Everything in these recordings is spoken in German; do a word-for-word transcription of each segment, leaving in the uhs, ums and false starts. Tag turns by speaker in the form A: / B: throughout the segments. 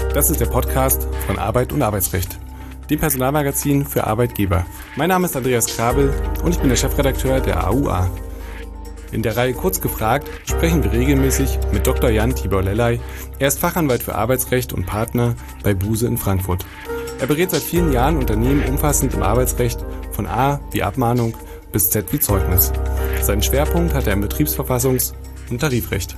A: Das ist der Podcast von Arbeit und Arbeitsrecht, dem Personalmagazin für Arbeitgeber. Mein Name ist Andreas Krabel und ich bin der Chefredakteur der A U A. In der Reihe Kurz gefragt sprechen wir regelmäßig mit Doktor Jan Tibor Lellay. Er ist Fachanwalt für Arbeitsrecht und Partner bei Buse in Frankfurt. Er berät seit vielen Jahren Unternehmen umfassend im Arbeitsrecht von A wie Abmahnung bis Z wie Zeugnis. Seinen Schwerpunkt hat er im Betriebsverfassungs- und Tarifrecht.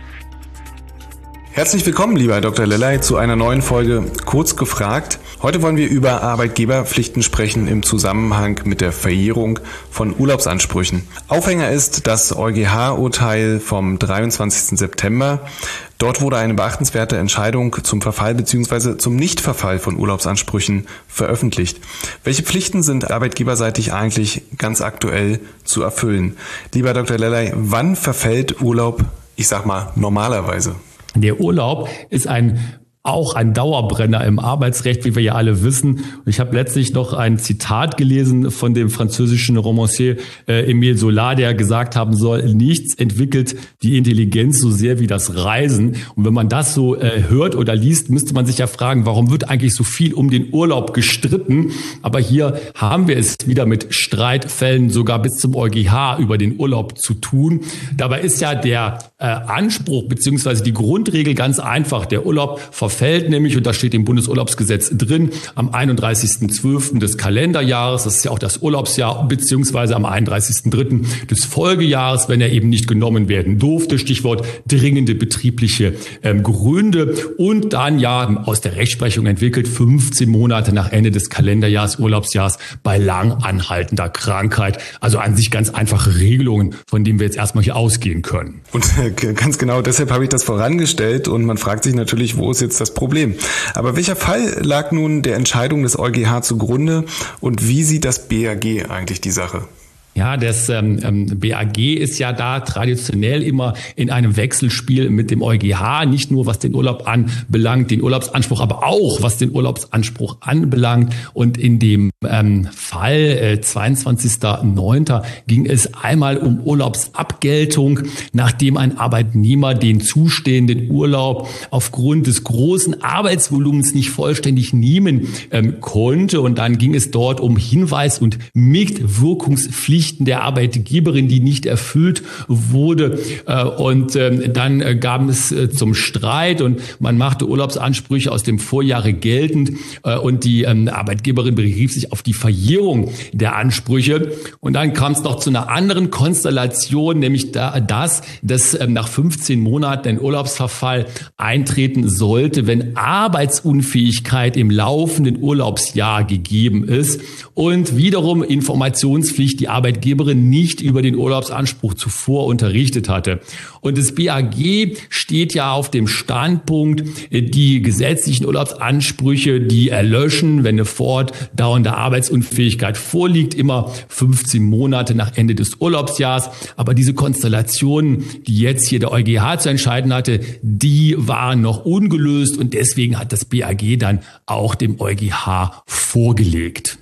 A: Herzlich willkommen, lieber Herr Doktor Lellay, zu einer neuen Folge Kurz gefragt. Heute wollen wir über Arbeitgeberpflichten sprechen im Zusammenhang mit der Verjährung von Urlaubsansprüchen. Aufhänger ist das EuGH-Urteil vom dreiundzwanzigsten September. Dort wurde eine beachtenswerte Entscheidung zum Verfall bzw. zum Nichtverfall von Urlaubsansprüchen veröffentlicht. Welche Pflichten sind arbeitgeberseitig eigentlich ganz aktuell zu erfüllen? Lieber Herr Doktor Lellay, wann verfällt Urlaub, ich sag mal, normalerweise?
B: Der Urlaub ist ein auch ein Dauerbrenner im Arbeitsrecht, wie wir ja alle wissen. Und ich habe letztlich noch ein Zitat gelesen von dem französischen Romancier äh, Émile Zola, der gesagt haben soll, nichts entwickelt die Intelligenz so sehr wie das Reisen. Und wenn man das so äh, hört oder liest, müsste man sich ja fragen, warum wird eigentlich so viel um den Urlaub gestritten? Aber hier haben wir es wieder mit Streitfällen sogar bis zum EuGH über den Urlaub zu tun. Dabei ist ja der äh, Anspruch bzw. die Grundregel ganz einfach. Der Urlaub verfällt nämlich, und das steht im Bundesurlaubsgesetz drin, am einunddreißigsten zwölften des Kalenderjahres, das ist ja auch das Urlaubsjahr, beziehungsweise am einunddreißigsten dritten des Folgejahres, wenn er eben nicht genommen werden durfte, Stichwort dringende betriebliche ähm, Gründe, und dann ja aus der Rechtsprechung entwickelt, fünfzehn Monate nach Ende des Kalenderjahres, Urlaubsjahrs, bei lang anhaltender Krankheit. Also an sich ganz einfache Regelungen, von denen wir jetzt erstmal hier ausgehen können.
A: Und äh, ganz genau deshalb habe ich das vorangestellt, und man fragt sich natürlich, wo ist jetzt das Problem? Aber welcher Fall lag nun der Entscheidung des EuGH zugrunde und wie sieht das B A G eigentlich die Sache?
B: Ja, das ähm, B A G ist ja da traditionell immer in einem Wechselspiel mit dem EuGH, nicht nur was den Urlaub anbelangt, den Urlaubsanspruch, aber auch was den Urlaubsanspruch anbelangt. Und in dem ähm, Fall äh, zweiundzwanzigsten neunten ging es einmal um Urlaubsabgeltung, nachdem ein Arbeitnehmer den zustehenden Urlaub aufgrund des großen Arbeitsvolumens nicht vollständig nehmen ähm, konnte. Und dann ging es dort um Hinweis- und Mitwirkungspflicht der Arbeitgeberin, die nicht erfüllt wurde. Und dann gab es zum Streit und man machte Urlaubsansprüche aus dem Vorjahre geltend und die Arbeitgeberin berief sich auf die Verjährung der Ansprüche. Und dann kam es noch zu einer anderen Konstellation, nämlich das, dass nach fünfzehn Monaten ein Urlaubsverfall eintreten sollte, wenn Arbeitsunfähigkeit im laufenden Urlaubsjahr gegeben ist und wiederum Informationspflicht die Arbeitgeberin nicht über den Urlaubsanspruch zuvor unterrichtet hatte. Und das B A G steht ja auf dem Standpunkt, die gesetzlichen Urlaubsansprüche, die erlöschen, wenn eine fortdauernde Arbeitsunfähigkeit vorliegt, immer fünfzehn Monate nach Ende des Urlaubsjahrs. Aber diese Konstellationen, die jetzt hier der EuGH zu entscheiden hatte, die waren noch ungelöst, und deswegen hat das B A G dann auch dem EuGH vorgelegt.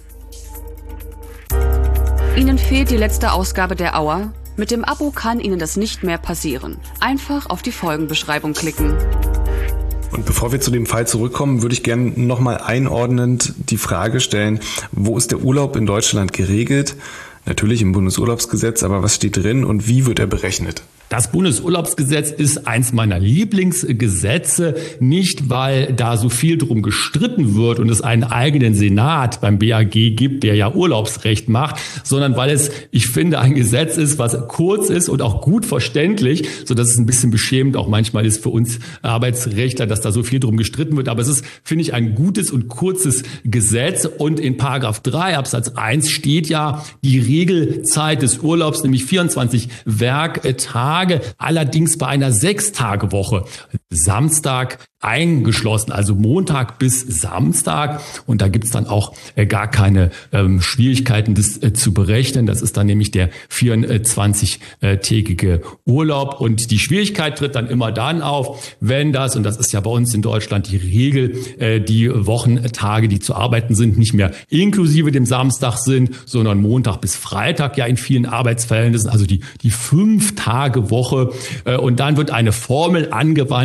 C: Ihnen fehlt die letzte Ausgabe der Auer? Mit dem Abo kann Ihnen das nicht mehr passieren. Einfach auf die Folgenbeschreibung klicken.
A: Und bevor wir zu dem Fall zurückkommen, würde ich gerne nochmal einordnend die Frage stellen, wo ist der Urlaub in Deutschland geregelt? Natürlich im Bundesurlaubsgesetz, aber was steht drin und wie wird er berechnet?
B: Das Bundesurlaubsgesetz ist eins meiner Lieblingsgesetze, nicht weil da so viel drum gestritten wird und es einen eigenen Senat beim B A G gibt, der ja Urlaubsrecht macht, sondern weil es, ich finde, ein Gesetz ist, was kurz ist und auch gut verständlich, sodass es ein bisschen beschämend auch manchmal ist für uns Arbeitsrechtler, dass da so viel drum gestritten wird. Aber es ist, finde ich, ein gutes und kurzes Gesetz, und in Paragraph drei Absatz eins steht ja die Regelzeit des Urlaubs, nämlich vierundzwanzig Werktage, allerdings bei einer Sechstagewoche. Samstag eingeschlossen, also Montag bis Samstag. Und da gibt's dann auch äh, gar keine ähm, Schwierigkeiten, das äh, zu berechnen. Das ist dann nämlich der vierundzwanzigtägige Urlaub. Und die Schwierigkeit tritt dann immer dann auf, wenn das, und das ist ja bei uns in Deutschland die Regel, äh, die Wochentage, die zu arbeiten sind, nicht mehr inklusive dem Samstag sind, sondern Montag bis Freitag ja in vielen Arbeitsfällen. Das sind also die, die Fünf-Tage-Woche. Äh, und dann wird eine Formel angewandt,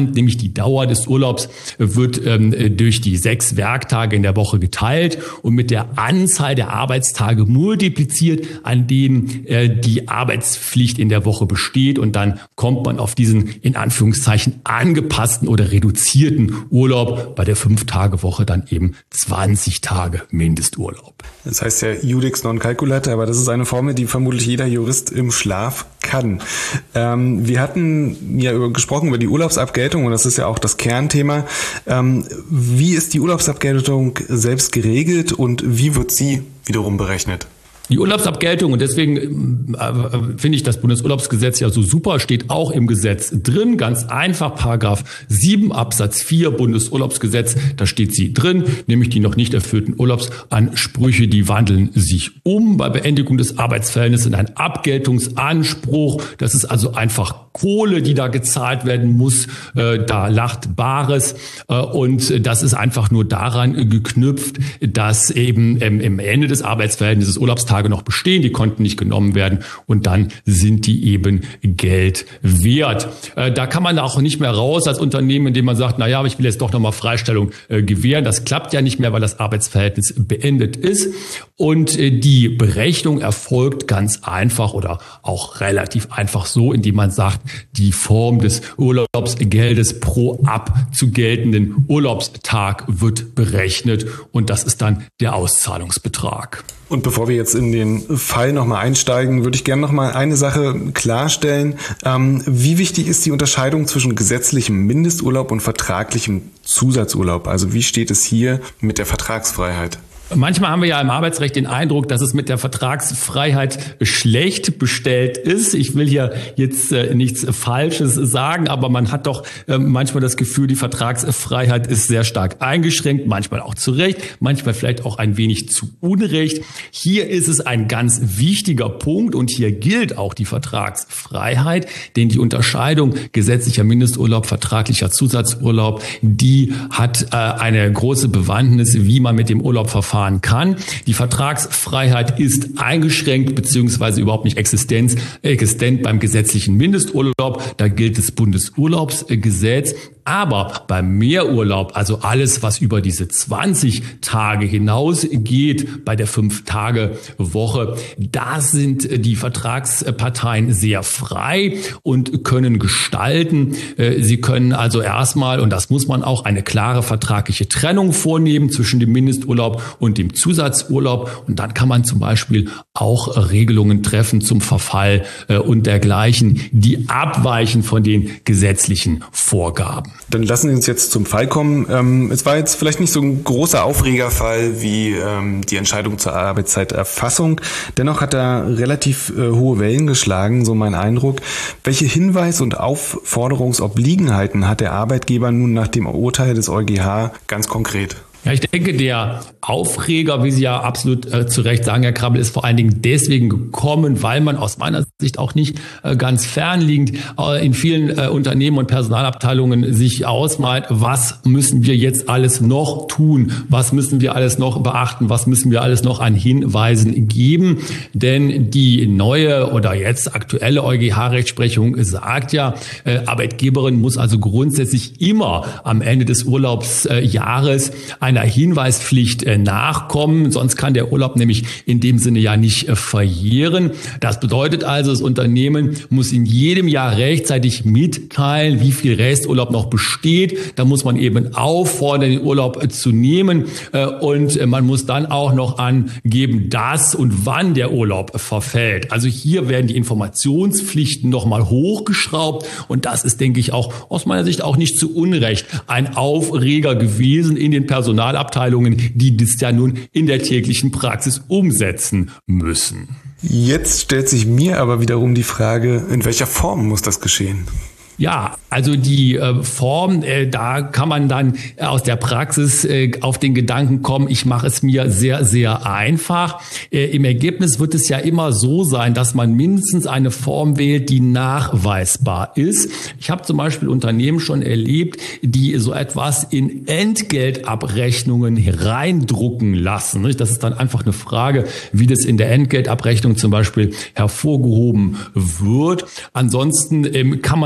B: an, nämlich die Dauer des Urlaubs wird ähm, durch die sechs Werktage in der Woche geteilt und mit der Anzahl der Arbeitstage multipliziert, an denen äh, die Arbeitspflicht in der Woche besteht, und dann kommt man auf diesen in Anführungszeichen angepassten oder reduzierten Urlaub, bei der Fünf-Tage-Woche dann eben zwanzig Tage Mindesturlaub.
A: Das heißt ja Iudex non calculata, aber das ist eine Formel, die vermutlich jeder Jurist im Schlaf kann. Ähm, wir hatten ja über, gesprochen über die Urlaubsabgeltung, und das ist ja auch das Kernthema. Ähm, wie ist die Urlaubsabgeltung selbst geregelt und wie wird sie wiederum berechnet?
B: Die Urlaubsabgeltung, und deswegen äh, finde ich das Bundesurlaubsgesetz ja so super, steht auch im Gesetz drin, ganz einfach, Paragraph sieben Absatz vier Bundesurlaubsgesetz, da steht sie drin, nämlich die noch nicht erfüllten Urlaubsansprüche, die wandeln sich um bei Beendigung des Arbeitsverhältnisses in einen Abgeltungsanspruch. Das ist also einfach Kohle, die da gezahlt werden muss, äh, da lacht Bares, äh, und das ist einfach nur daran geknüpft, dass eben ähm, im Ende des Arbeitsverhältnisses Urlaubstage noch bestehen, die konnten nicht genommen werden, und dann sind die eben Geld wert. Äh, da kann man auch nicht mehr raus als Unternehmen, indem man sagt, na ja, aber ich will jetzt doch nochmal Freistellung äh, gewähren. Das klappt ja nicht mehr, weil das Arbeitsverhältnis beendet ist, und äh, die Berechnung erfolgt ganz einfach oder auch relativ einfach so, indem man sagt, die Form des Urlaubsgeldes pro abzugeltenden Urlaubstag wird berechnet, und das ist dann der Auszahlungsbetrag.
A: Und bevor wir jetzt in den Fall nochmal einsteigen, würde ich gerne nochmal eine Sache klarstellen. Ähm, wie wichtig ist die Unterscheidung zwischen gesetzlichem Mindesturlaub und vertraglichem Zusatzurlaub? Also wie steht es hier mit der Vertragsfreiheit?
B: Manchmal haben wir ja im Arbeitsrecht den Eindruck, dass es mit der Vertragsfreiheit schlecht bestellt ist. Ich will hier jetzt äh, nichts Falsches sagen, aber man hat doch äh, manchmal das Gefühl, die Vertragsfreiheit ist sehr stark eingeschränkt, manchmal auch zu Recht, manchmal vielleicht auch ein wenig zu Unrecht. Hier ist es ein ganz wichtiger Punkt, und hier gilt auch die Vertragsfreiheit, denn die Unterscheidung gesetzlicher Mindesturlaub, vertraglicher Zusatzurlaub, die hat äh, eine große Bewandtnis, wie man mit dem Urlaub verfahren kann. Die Vertragsfreiheit ist eingeschränkt bzw. überhaupt nicht existent, existent beim gesetzlichen Mindesturlaub. Da gilt das Bundesurlaubsgesetz. Aber beim Mehrurlaub, also alles, was über diese zwanzig Tage hinausgeht, bei der Fünf-Tage-Woche, da sind die Vertragsparteien sehr frei und können gestalten. Sie können also erstmal, und das muss man auch, eine klare vertragliche Trennung vornehmen zwischen dem Mindesturlaub und dem Zusatzurlaub. Und dann kann man zum Beispiel auch Regelungen treffen zum Verfall und dergleichen, die abweichen von den gesetzlichen Vorgaben.
A: Dann lassen Sie uns jetzt zum Fall kommen. Ähm, es war jetzt vielleicht nicht so ein großer Aufregerfall wie ähm, die Entscheidung zur Arbeitszeiterfassung. Dennoch hat er relativ äh, hohe Wellen geschlagen, so mein Eindruck. Welche Hinweis- und Aufforderungsobliegenheiten hat der Arbeitgeber nun nach dem Urteil des EuGH ganz konkret?
B: Ja, ich denke, der Aufreger, wie Sie ja absolut äh, zu Recht sagen, Herr Krabbel, ist vor allen Dingen deswegen gekommen, weil man aus meiner Sicht auch nicht äh, ganz fernliegend äh, in vielen äh, Unternehmen und Personalabteilungen sich ausmalt, was müssen wir jetzt alles noch tun, was müssen wir alles noch beachten, was müssen wir alles noch an Hinweisen geben. Denn die neue oder jetzt aktuelle EuGH-Rechtsprechung sagt ja, äh, Arbeitgeberin muss also grundsätzlich immer am Ende des Urlaubsjahres äh, einer Hinweispflicht äh, nachkommen, sonst kann der Urlaub nämlich in dem Sinne ja nicht äh, verjähren. Das bedeutet also, das Unternehmen muss in jedem Jahr rechtzeitig mitteilen, wie viel Resturlaub noch besteht. Da muss man eben auffordern, den Urlaub äh, zu nehmen, äh, und äh, man muss dann auch noch angeben, dass und wann der Urlaub äh, verfällt. Also hier werden die Informationspflichten nochmal hochgeschraubt, und das ist, denke ich, auch aus meiner Sicht auch nicht zu Unrecht ein Aufreger gewesen in den Personalabteilungen, die das ja nun in der täglichen Praxis umsetzen müssen.
A: Jetzt stellt sich mir aber wiederum die Frage, in welcher Form muss das geschehen?
B: Ja, also die äh, Form, äh, da kann man dann aus der Praxis äh, auf den Gedanken kommen, ich mache es mir sehr, sehr einfach. Äh, im Ergebnis wird es ja immer so sein, dass man mindestens eine Form wählt, die nachweisbar ist. Ich habe zum Beispiel Unternehmen schon erlebt, die so etwas in Entgeltabrechnungen hereindrucken lassen. Nicht? Das ist dann einfach eine Frage, wie das in der Entgeltabrechnung zum Beispiel hervorgehoben wird. Ansonsten ähm, kann man das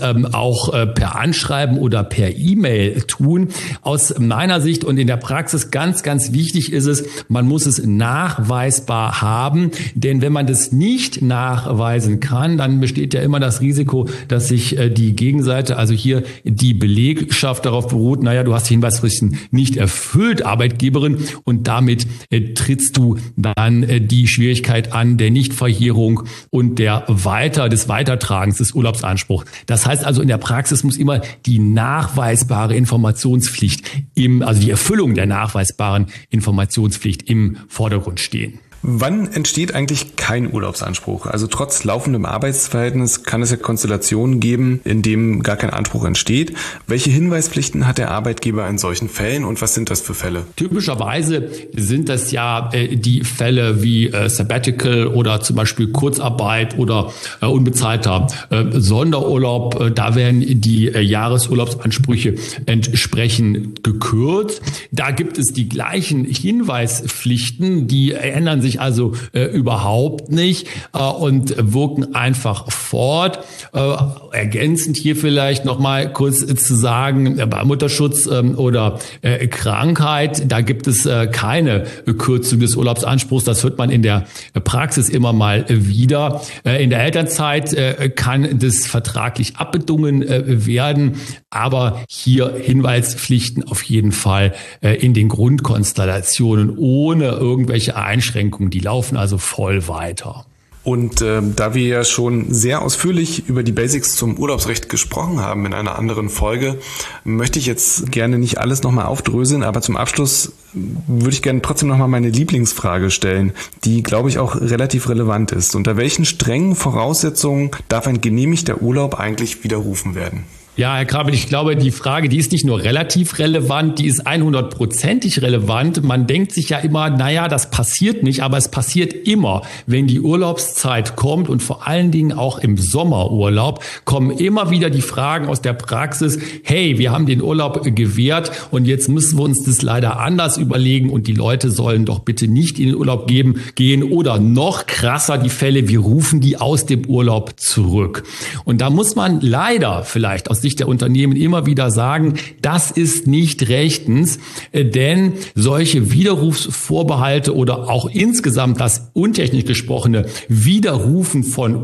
B: ähm, auch äh, per Anschreiben oder per E-Mail tun. Aus meiner Sicht und in der Praxis ganz, ganz wichtig ist es, man muss es nachweisbar haben, denn wenn man das nicht nachweisen kann, dann besteht ja immer das Risiko, dass sich äh, die Gegenseite, also hier die Belegschaft darauf beruht, naja, du hast die Hinweisfristen nicht erfüllt, Arbeitgeberin, und damit äh, trittst du dann äh, die Schwierigkeit an der Nichtverjährung und der Weiter, des Weitertragens des Urlaubsanspruchs. Das heißt also, in der Praxis muss immer die nachweisbare Informationspflicht im, also die Erfüllung der nachweisbaren Informationspflicht im Vordergrund stehen.
A: Wann entsteht eigentlich kein Urlaubsanspruch? Also trotz laufendem Arbeitsverhältnis kann es ja Konstellationen geben, in denen gar kein Anspruch entsteht. Welche Hinweispflichten hat der Arbeitgeber in solchen Fällen und was sind das für Fälle?
B: Typischerweise sind das ja äh, die Fälle wie äh, Sabbatical oder zum Beispiel Kurzarbeit oder äh, unbezahlter äh, Sonderurlaub. Äh, da werden die äh, Jahresurlaubsansprüche entsprechend gekürzt. Da gibt es die gleichen Hinweispflichten, die ändern sich also äh, überhaupt nicht äh, und wirken einfach fort. Äh, ergänzend hier vielleicht noch mal kurz äh, zu sagen, äh, bei Mutterschutz äh, oder äh, Krankheit, da gibt es äh, keine Kürzung des Urlaubsanspruchs. Das hört man in der Praxis immer mal wieder. Äh, in der Elternzeit äh, kann das vertraglich abbedungen äh, werden, aber hier Hinweispflichten auf jeden Fall äh, in den Grundkonstellationen ohne irgendwelche Einschränkungen. Die laufen also voll weiter.
A: Und äh, da wir ja schon sehr ausführlich über die Basics zum Urlaubsrecht gesprochen haben in einer anderen Folge, möchte ich jetzt gerne nicht alles nochmal aufdröseln, aber zum Abschluss würde ich gerne trotzdem nochmal meine Lieblingsfrage stellen, die, glaube ich, auch relativ relevant ist. Unter welchen strengen Voraussetzungen darf ein genehmigter Urlaub eigentlich widerrufen werden?
B: Ja, Herr Krabel, ich glaube, die Frage, die ist nicht nur relativ relevant, die ist hundertprozentig relevant. Man denkt sich ja immer, naja, das passiert nicht, aber es passiert immer. Wenn die Urlaubszeit kommt und vor allen Dingen auch im Sommerurlaub, kommen immer wieder die Fragen aus der Praxis, hey, wir haben den Urlaub gewährt und jetzt müssen wir uns das leider anders überlegen und die Leute sollen doch bitte nicht in den Urlaub geben, gehen oder noch krasser die Fälle, wir rufen die aus dem Urlaub zurück. Und da muss man leider vielleicht aus Sicht der Unternehmen immer wieder sagen, das ist nicht rechtens, denn solche Widerrufsvorbehalte oder auch insgesamt das untechnisch gesprochene Widerrufen von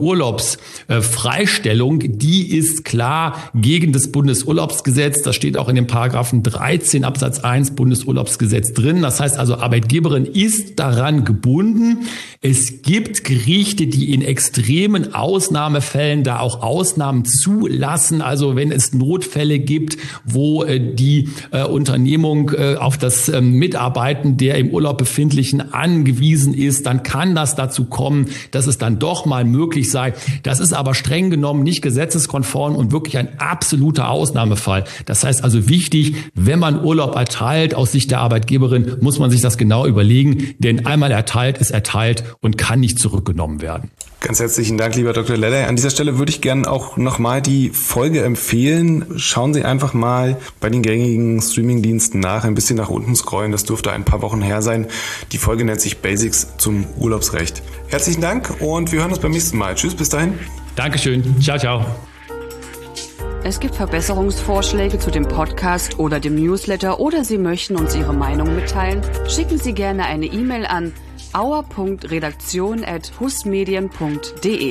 B: Urlaubsfreistellung, die ist klar gegen das Bundesurlaubsgesetz. Das steht auch in dem Paragraphen dreizehn Absatz eins Bundesurlaubsgesetz drin. Das heißt also, Arbeitgeberin ist daran gebunden. Es gibt Gerichte, die in extremen Ausnahmefällen da auch Ausnahmen zulassen. Also wenn es Notfälle gibt, wo äh, die äh, Unternehmung äh, auf das äh, Mitarbeiten der im Urlaub Befindlichen angewiesen ist, dann kann das dazu kommen, dass es dann doch mal möglich sei. Das ist aber streng genommen nicht gesetzeskonform und wirklich ein absoluter Ausnahmefall. Das heißt also wichtig, wenn man Urlaub erteilt aus Sicht der Arbeitgeberin, muss man sich das genau überlegen, denn einmal erteilt ist erteilt und kann nicht zurückgenommen werden.
A: Ganz herzlichen Dank, lieber Doktor Lellay. An dieser Stelle würde ich gerne auch nochmal die Folge empfehlen. Schauen Sie einfach mal bei den gängigen Streamingdiensten nach, ein bisschen nach unten scrollen. Das dürfte ein paar Wochen her sein. Die Folge nennt sich Basics zum Urlaubsrecht. Herzlichen Dank und wir hören uns beim nächsten Mal. Tschüss, bis dahin.
B: Dankeschön. Ciao, ciao.
C: Es gibt Verbesserungsvorschläge zu dem Podcast oder dem Newsletter oder Sie möchten uns Ihre Meinung mitteilen? Schicken Sie gerne eine E-Mail an auer punkt redaktion at husmedien punkt de.